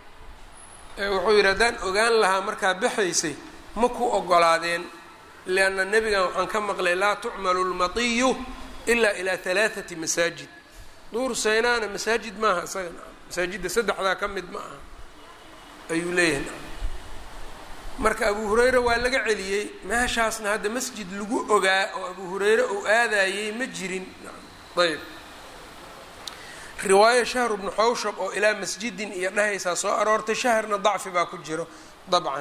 wuxuu yidhi haddaan ogaan lahaa markaa baxaysay ma ku ogolaadeen, lianna nebigan waxaan ka maqlay laa tucmalu lmatiyu ilaa ilaa 3 masaajid. duuru saynaana masaajid maaha isaga, masaajidda 3daa ka mid ma aha ayuu leeyahay. marka abu hurayra waa laga celiyey meeshaasna hadda masjid lagu ogaa oo abu hurayre uu aadayey ma jirin. ayb riwaaya shahr bnu xawshab oo ilaa masjidin iyo dhahaysaa soo aroortay, shahrna dacfi baa ku jiro dabcan.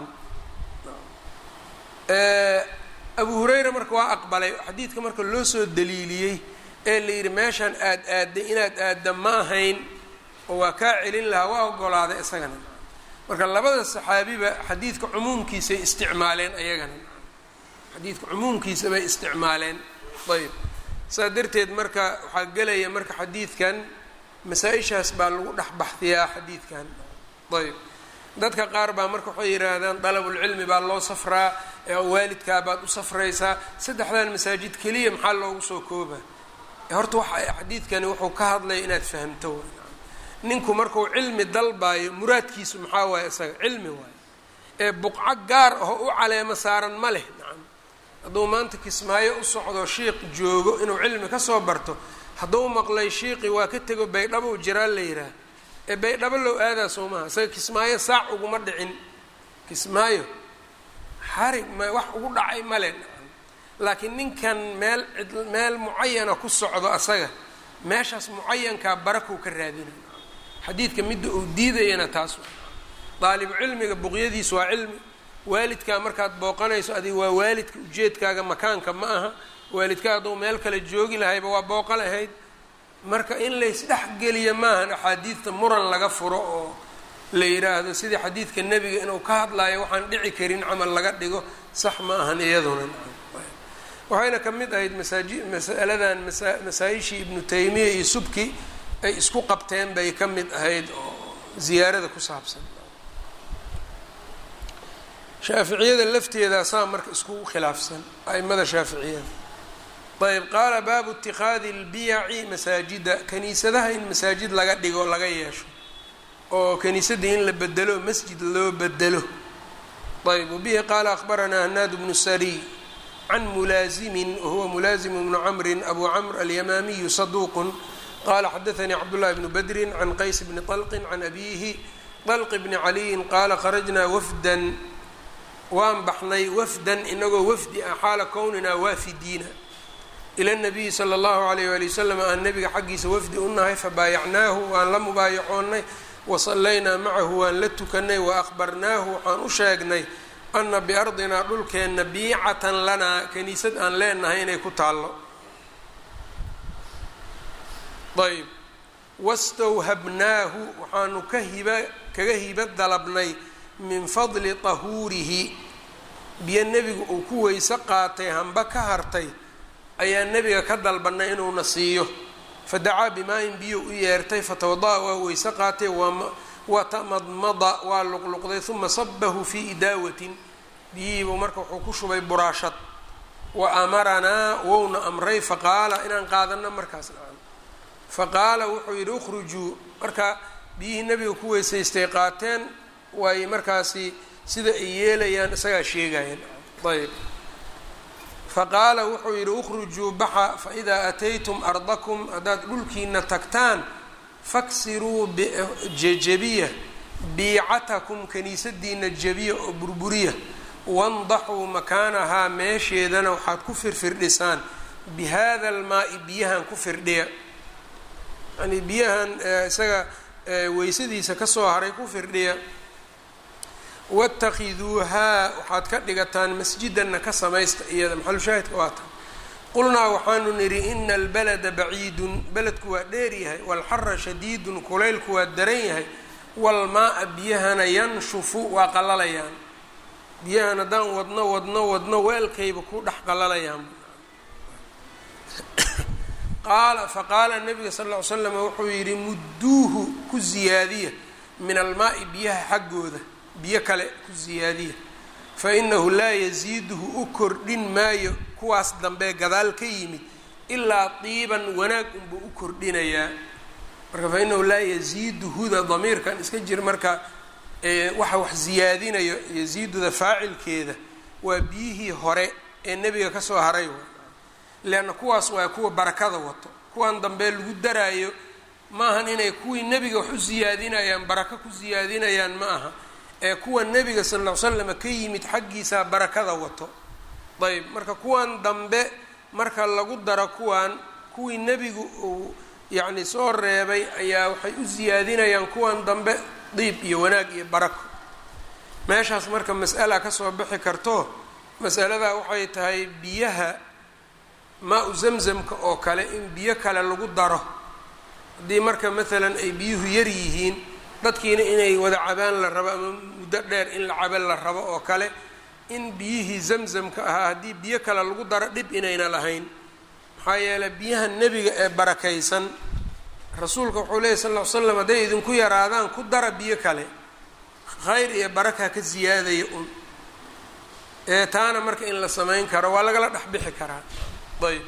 abu hurayra marka waa aqbalay xadiidka marka loo soo daliiliyey ee la yidhi meeshaan aadday inaad aadda ma ahayn oo waa kaa celin lahaa waa ogolaaday isagana. marka labada saxaabiba xadiidka cumuumkiisay isticmaaleen ayagana, xadiidka cumuumkiisa bay isticmaaleen. ayb saa darteed marka waxaa gelaya marka xadiidkan masaa-ishaas baa lagu dhex baxdiyaa xadiidkan. ayb dadka qaar baa marka waxay yidhaahdaan dalabulcilmi baa loo safraa ee waalidkaa baad u safraysaa, saddexdan masaajid keliya maxaa loogu soo kooba? horta waxa xadiidkani wuxuu ka hadlaya inaad fahamto. ninku markuu cilmi dalbaayo muraadkiisu maxaa waaye? isaga cilmi waaye, ee buqco gaar ah oo u caleemo saaran ma leh. nacam hadduu maanta Kismaayo u socdo shiiq joogo inuu cilmi ka soo barto, hadduu maqlay shiiqi waa ka tego Baydhabo jiraa la yidhaah, ee Baydhabo low aadaa soo maha. isaga Kismaayo saac uguma dhicin, Kismaayo xarig ma wax ugu dhacay male. laakiin ninkan meel mucayana ku socdo asaga meeshaas mucayankaa barakuu ka raadinay. xadiidka midda uu diidayana taas daalibu cilmiga buqyadiisu waa cilmi. waalidkaa markaad booqanayso adiga waa waalidka, ujeedkaaga makaanka ma aha. waalidkaa hadduu meel kale joogi lahayba waa booqo lahayd. marka in laysdhexgeliya maahan axaadiidta muran laga furo oo la yidhaahdo sidii xadiidka nebiga inuu ka hadlaayo waxaan dhici karin camal laga dhigo, sax ma ahan iyaduna. waxayna ka mid ahayd masaladan masaa-ishii ibnu taymiya iyo subki ay isku qabteen bay ka mid ahayd oo ziyaarada ku saabsan. shaaficiyada lafteeda saa marka isku khilaafsan a'imada shaaficiyada. ayb qaala baabu itikaadi اlbiyaci masaajida, kaniisadaha in masaajid laga dhigo laga yeesho oo kaniisadii in la bedelo masjid loo bedelo. ayb wabihi qaala akhbaranaa hanaad bnu sariy can mulaazimin wahuwa mulaazim bnu camrin abu camr alyamaamiyu saduuqun qala xadaanii cabdullahi bnu badrin can qays bni طalqin can abiihi طalq bni caliyin qaala kharajnaa wafdan, waan baxnay wafdan inagoo wafdi ah xaala kowninaa waafidiina ila nabiyi sala allahu alayh waali wasalam aan nabiga xaggiisa wafdi u nahay, fabaayacnaahu waan la mubaayacoonnay, wasallaynaa macahu waan la tukanay, waahbarnaahu waxaan u sheegnay ana biardinaa dhulkeenna biicatan lanaa kaniisad aan leenahay inay ku taallo. ayb wastawhabnaahu waxaanu kaga hiba dalabnay min fadli tahuurihi, biyo nebigu uu ku weyse qaatay hamba ka hartay ayaa nebiga ka dalbanay inuuna siiyo. fadacaa bimaa-in biyo u yeertay, fatawada-a waa weyse qaatay, watamadmada waa luqluqday, uma sabahu fii idaawatin, biyihiibuu marka wuxuu ku shubay buraashad. wa amaranaa wouna amray, faqaala inaan qaadano markaas nacam. faqaala wuxuu yidhi ukhrujuu, marka biyihii nebiga ku weysaystay qaateen, way markaasi sida ay yeelayaan isagaa sheegayeen. ayb faqaala wuxuu yidhi ukhrujuu baxa, faidaa ataytum ardakum haddaad dhulkiina tagtaan, faksiruu jebiya biicatakum kaniisadiina jebiya oo burburiya, wandaxuu makaanahaa meesheedana waxaad ku firfirdhisaan bihada almaa-i biyahan ku firdhiya, yani biyahan isaga weysadiisa kasoo haray ku firdhiya. watakhiduuhaa waxaad ka dhigataan masjidanna ka samaysta iyada, maxalushaahidka waa tan. qulnaa waxaanu nidhi ina albalada baciidun, beledku waa dheer yahay, waalxara shadiidun, kulaylku waa daran yahay, waalmaa-a biyahana yanshufu waa qalalayaan, biyahan haddaan wadno weelkayba ku dhex qalalayaan. faqaala nabiga sal ll ly slam wuxuu yidhi mudduuhu ku ziyaadiya min almaa-i biyaha xaggooda, biyo kale ku ziyaadiya, fa inahu laa yasiiduhu u kordhin maayo kuwaas dambe gadaal ka yimid ilaa diiban wanaag unbuu u kordhinayaa. marka fa inahu laa yasiiduhuda damiirkan iska jir marka waxa wax ziyaadinayo, yasiiduda faacilkeeda waa biyihii hore ee nebiga ka soo haray. leanna kuwaas waa kuwa barakada wato, kuwan dambe lagu daraayo maahan inay kuwii nebiga wax u siyaadinayaan barako ku siyaadinayaan ma aha, ee kuwa nebiga sal ll ly slam ka yimid xaggiisaa barakada wato. ayb marka kuwan dambe marka lagu daro kuwii nebigu uu yacni soo reebay ayaa waxay u siyaadinayaan kuwan dambe diib iyo wanaag iyo barako. meeshaas marka mas'ala kasoo bixi karto, mas'aladaa waxay tahay biyaha maa-u zamzamka oo kale in biyo kale lagu daro haddii marka maalan ay biyuhu yar yihiin dadkiina inay wada cabaan la rabo ama muddo dheer in la cabo la rabo oo kale in biyihii zamzamka ahaa haddii biyo kale lagu daro dhib inayna lahayn maxaa yeeley biyaha nebiga ee barakaysan rasuulka wuxuu leeyay sal ll ly slam hadday idinku yaraadaan ku dara biyo kale khayr iyo baraka ka ziyaadaya un taana marka in la samayn karo waa lagala dhex bixi karaa ayb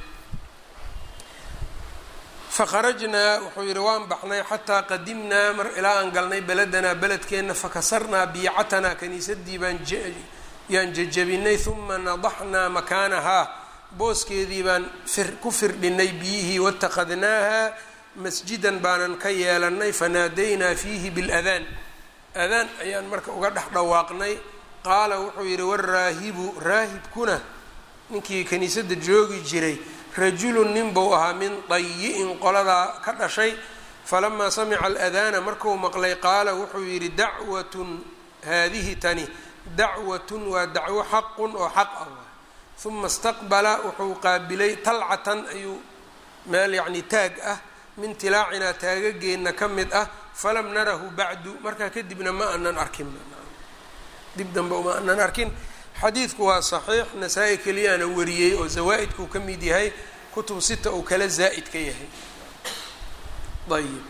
fakharajnaa wuxuu yidhi waan baxnay xataa qadimnaa mar ilaa aan galnay beledanaa beledkeenna fakasarnaa biicatanaa kaniisadii yaan jejabinay uma nadaxnaa makaanahaa booskeedii baan ku firdhinay biyihii watakadnaaha masjidan baanan ka yeelanay fanaadaynaa fiihi biladaan adaan ayaan marka uga dhex dhawaaqnay qaala wuxuu yidhi waraahibu raahibkuna ninkii kaniisadda joogi jiray rajulun nin buu ahaa min dayi-in qoladaa ka dhashay falamaa samica aladaana markuu maqlay qaala wuxuu yidhi dacwatun haadihi tani dacwatun waa dacwo xaqun oo xaq ah uma istaqbala wuxuu qaabilay talcatan ayuu meel yacni taag ah min tilaacinaa taagageenna ka mid ah falam narahu bacdu markaa kadibna ma anan arkin dib dambe uma anan arkin xadiidku waa saxiix nasaa-i keliyaana wariyey oo zawaa-idkuu ka mid yahay kutub sita uu kala zaa'id ka yahay ayib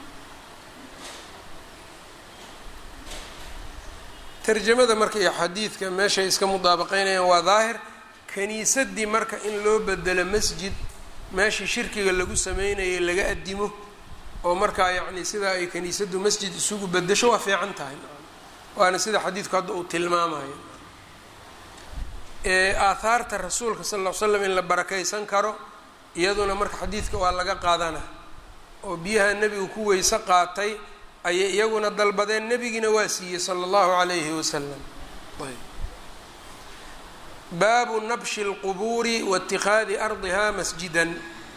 tarjamada marka iyo xadiidka meeshay iska mudaabaqeynayaan waa daahir kaniisadii marka in loo bedelo masjid meeshii shirkiga lagu sameynayay laga adimo oo markaa yacni sidaa ay kaniisaddu masjid isugu bedesho waa fiican tahay waana sida xadiidku hadda uu tilmaamayo aahaarta rasuulka sal ll ly slam in la barakaysan karo iyaduna marka xadiidka waa laga qaadana oo biyaha nebigu ku weyse qaatay ayay iyaguna dalbadeen nebigiina waa siiyey sala allahu calayhi wasalam baabu nabshi اlqubuuri waاtikhaadi ardiha masjidan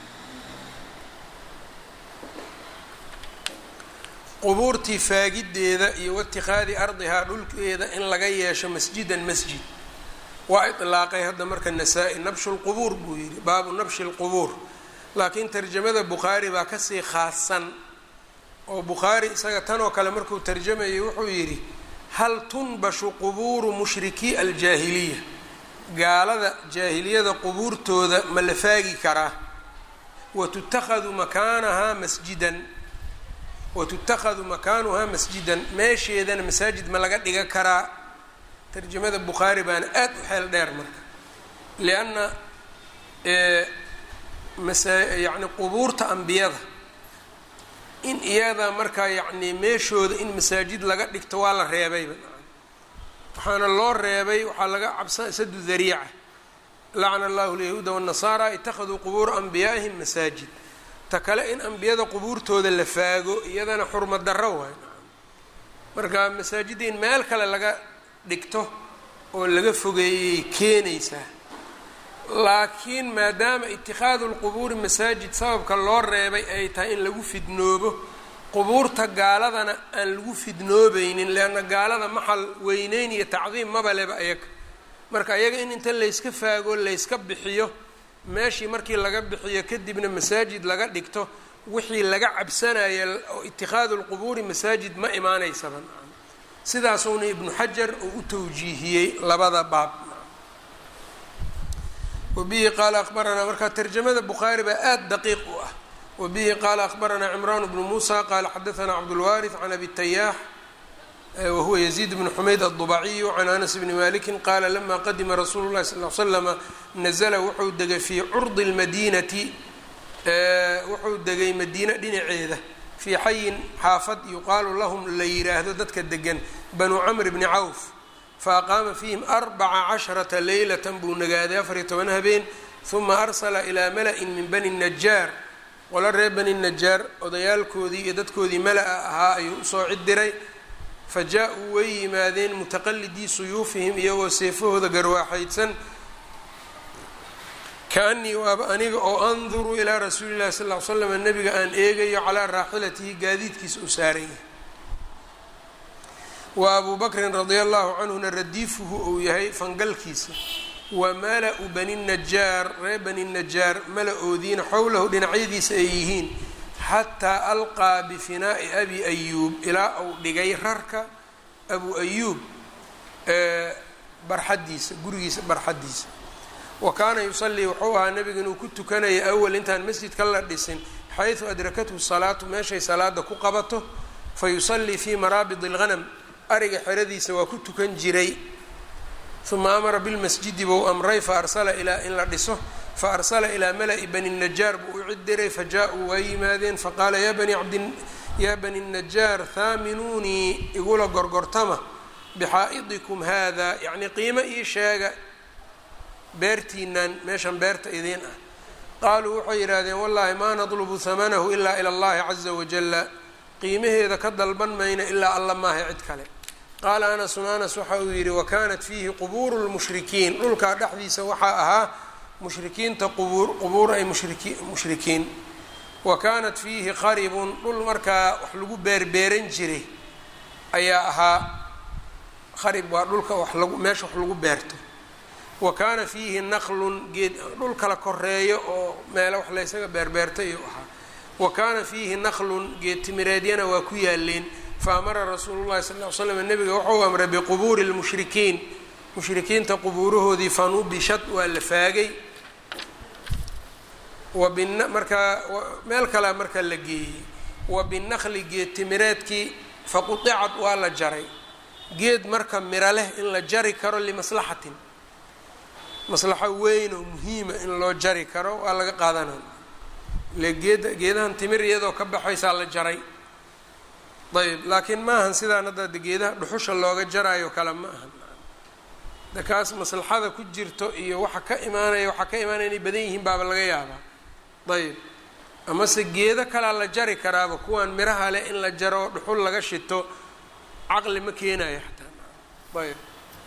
qubuurtii faagideeda iyo waاtikhaadi ardihaa dhulkeeda in laga yeesho masjidan masjid waa iطlaaqay hadda marka nasaa-i nabshu lqubuur buu yidhi baabu nabshi lqubuur laakiin tarjamada bukhaari baa kasii khaasan oo bukhaari isaga tan oo kale markuu tarjamayay wuxuu yidhi hal tunbashu qubuuru mushrikii aljaahiliya gaalada jaahiliyada qubuurtooda ma la faagi karaa watutakhadu makaanuhaa masjidan meesheedana masaajid ma laga dhiga karaa tarjamada bukhaari baana aada u xeel dheer marka lianna yani qubuurta ambiyada in iyada markaa yacni meeshooda in masaajid laga dhigto waa la reebayba waxaana loo reebay waxaa laga cabsan sadu dariica lacana allahu lyahuuda waannasaara ittakhaduu qubuura anbiyaa'ihim masaajid ta kale in ambiyada qubuurtooda la faago iyadana xurma darro waay marka masaajidda in meel kale laga dhigto oo laga fogeeyay keenaysaa laakiin maadaama itikhaadu lqubuuri masaajid sababka loo reebay ay tahay in lagu fidnoobo qubuurta gaaladana aan lagu fidnoobaynin leanna gaalada maxal weyneyn iyo tacdiim maba leba ayaga marka ayaga in inta layska faago layska bixiyo meeshii markii laga bixiyo kadibna masaajid laga dhigto wixii laga cabsanaya oo itikhaadu lqubuuri masaajid ma imaanaysaba sidaasuuna ibnu xajar uu u tawjiihiyey labada baab wabihi qaala akhbaranaa markaa tarjamada bukhaari baa aada daqiiq u ah wabihi qaala akhbaranaa cimraan bnu muusa qaala xadaanaa cabdulwaariث can abi tayaax wahuwa yaziid bnu xumayd aلdubaciyu can anas bni maliki qaala lama qadima rasuulu llahi sal l slama nazla wuxuu degay fii curdi اlmadiinati wuxuu degay madiina dhinaceeda fii xayin xaafad yuqaalu lahum la yiraahdo dadka degan banu camr bni cawf faaqaama fiihim 14 leylatan buu nagaaday 14 habeen uma arsala ilaa mala-in min bani najaar qola reer bani najaar odayaalkoodii iyo dadkoodii mala-a ahaa ayuu usoo cid diray fa jaa-uu way yimaadeen mutaqalidii suyuufihim iyagoo seefahooda garwaaxaydsan kaanii waaba aniga oo anduru ilaa rasuuli llahi sal l slam nabiga aan eegayo calaa raaxilatihi gaadiidkiisa u saaran yahay wa abuu bakrin radia allahu canhuna radiifuhu uu yahay fangalkiisa wamala-u bani najaar reer bani najaar mala-oodiina xowlahu dhinacyadiisa ay yihiin xataa alqaa bifinaa'i abi ayuub ilaa uu dhigay rarka abu ayuub barxadiisa gurigiisa barxadiisa wa kaana yusallii wuxuu ahaa nabiga inuu ku tukanaya awal intaan masjidka la dhisin xayثu adrakathu salaatu meeshay salaada ku qabato fayusallii fii maraabid اlghanam ariga xeradiisa waa ku tukan jiray uma amara bilmasjidi bou amray faarsala ilaa in la dhiso faarsala ilaa mala-i bani najaar buu u cidiray fajaa-uu waa yimaadeen faqaala yaa bani najaar haaminuunii igula gorgortama bixaa'idikum hada yacni qiimo ii sheega beertiinan meeshan beerta idiin ah qaaluu waxay yidhaahdeen wallaahi maa nadlubu hamanahu ilaa ila allahi caza wajalla qiimaheeda ka dalban mayna ilaa alla maaha cid kale qaala anasun anas waxa uu yidhi wakanat fiihi qubuuru lmushrikiin dhulkaa dhexdiisa waxaa ahaa mushrikiinta qubuur ay mushrikiin wa kaanat fiihi qaribun dhul markaa wax lagu beerbeeran jiray ayaa ahaa qarib waa dhulka meesha wax lagu beerto wa kaana fiihi naqlun geed dhul kala koreeyo oo meelo wax laysaga beerbeerta iyo ahaa wa kaana fiihi naqlun geed timireedyana waa ku yaaleen faamara rasuulu llahi sal ll slam nabiga wuxuu amray biqubuuri lmushrikiin mushrikiinta qubuurahoodii fanubishad waa la faagay markaa meel kalea markaa la geeyey wa binaqli geed timireedkii faquicad waa la jaray geed marka miro leh in la jari karo limaslaxatin maslaxo weyn oo muhiima in loo jari karo waa laga qaadanaya ile geedahan timir iyadoo ka baxaysaa la jaray ayb laakiin maahan sidaan hadda geedaha dhuxusha looga jaraayo kale ma ahan de kaas maslaxada ku jirto iyo waxa ka imaanaya inay badan yihiin baaba laga yaabaa ayb amase geedo kalea la jari karaaba kuwaan miraha leh in la jaro dhuxul laga shito caqli ma keenayo xataa ayb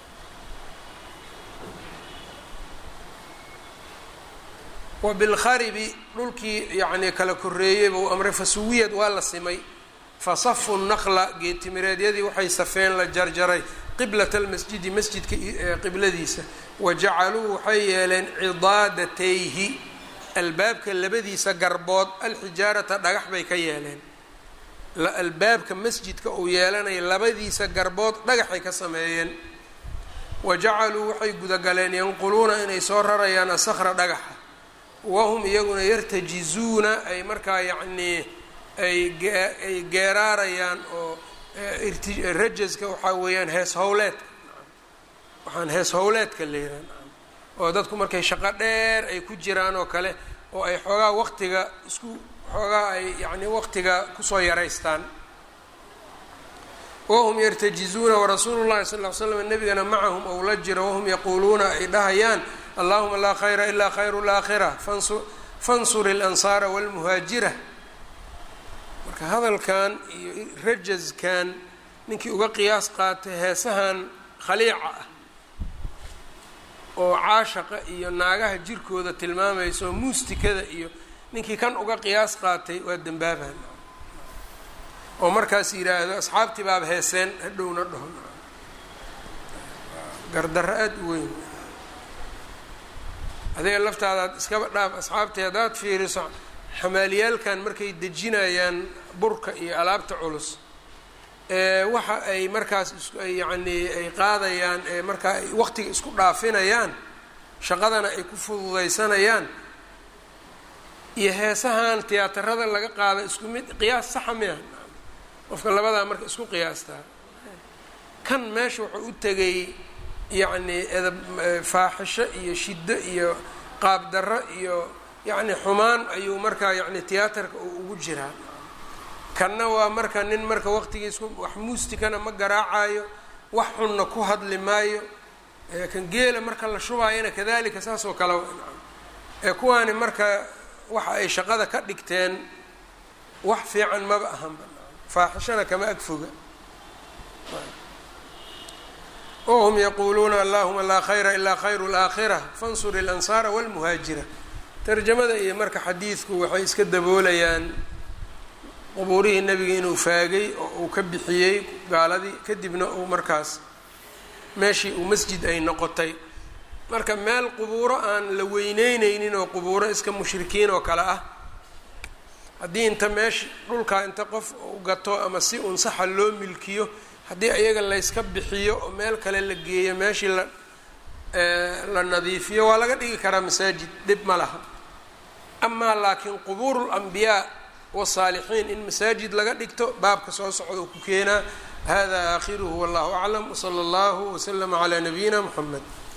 wabilkharibi dhulkii yacnii kala koreeyey buu amray fasuwiyad waa la simay fasafu naqla geedtimireedyadii waxay safeen la jarjaray qiblata almasjidi masjidka qibladiisa wajacaluu waxay yeeleen cidaadatayhi albaabka labadiisa garbood alxijaarata dhagax bay ka yeeleen albaabka masjidka uu yeelanaya labadiisa garbood dhagaxay ka sameeyeen wajacaluu waxay gudagaleen yanquluuna inay soo rarayaan asakra dhagaxa wahum iyaguna yartajizuuna ay markaa yacnii ay geeraarayaan oo rajaska waxaa weeyaan hees howleedka waxaan hees howleedka leeyahay oo dadku markay shaqo dheer ay ku jiraan oo kale oo ay xoogaa waqtiga ay yacni waqtiga kusoo yaraystaan wahum yartajizuuna warasuulu llahi sal ll ly slam nabigana macahum ou la jiro wahum yaquuluuna ay dhahayaan allahuma laa khayra ilaa khayru laakhira fansur ilansaara walmuhaajira marka hadalkan iyo rajaskan ninkii uga qiyaas qaatay heesahan khaliica ah oo caashaqa iyo naagaha jirkooda tilmaamayso muustikada iyo ninkii kan uga qiyaas qaatay waa dembaaban oo markaas yidhaahdo asxaabtii baaba heeseen hadhowna dhaho gardarro aada u weyn adiga laftaadaad iskaba dhaaf asxaabtii haddaad fiiriso xamaaliyaalkan markay dejinayaan burka iyo alaabta culus waxa ay markaas yacnii ay qaadayaan markaa ay waqtiga isku dhaafinayaan shaqadana ay ku fududaysanayaan iyo heesahan tiyaatarada laga qaada isku mid qiyaas saxa miya qofka labadaa marka isku qiyaastaa kan meesha wuxuu u tegay yacnii faaxisho iyo shiddo iyo qaabdarro iyo yacni xumaan ayuu markaa yacni tiyaatarka uu ugu jiraa kanna waa marka nin marka waqtigiisku wax muustikana ma garaacayo wax xunna ku hadli maayo kan geela marka la shubaayana kadalika saas oo kale kuwaani marka waxa ay shaqada ka dhigteen wax fiican maba ahanba faaxishana kama agfoga wahum yaquuluuna allahuma laa khayra ilaa khayru laakhira fansur ilansaara walmuhaajira tarjamada iyo marka xadiidku waxay iska daboolayaan qubuurihii nebiga inuu faagay oo uu ka bixiyey gaaladii kadibna uu markaas meeshii uu masjid ay noqotay marka meel qubuuro aan la weyneyneynin oo qubuuro iska mushrikiin oo kale ah haddii inta meesha dhulkaa inta qof u gato ama si unsaxa loo milkiyo haddii ayaga layska bixiyo oo meel kale la geeyo meeshii la nadiifiyo waa laga dhigi karaa masaajid dhib ma laha amaa laakiin qubuuru lambiyaa wasaalixiin in masaajid laga dhigto baabka soo socda uu ku keenaa hada aakhiruhu wallahu aclam wsala allahu waslama calaa nabiyina muxamed.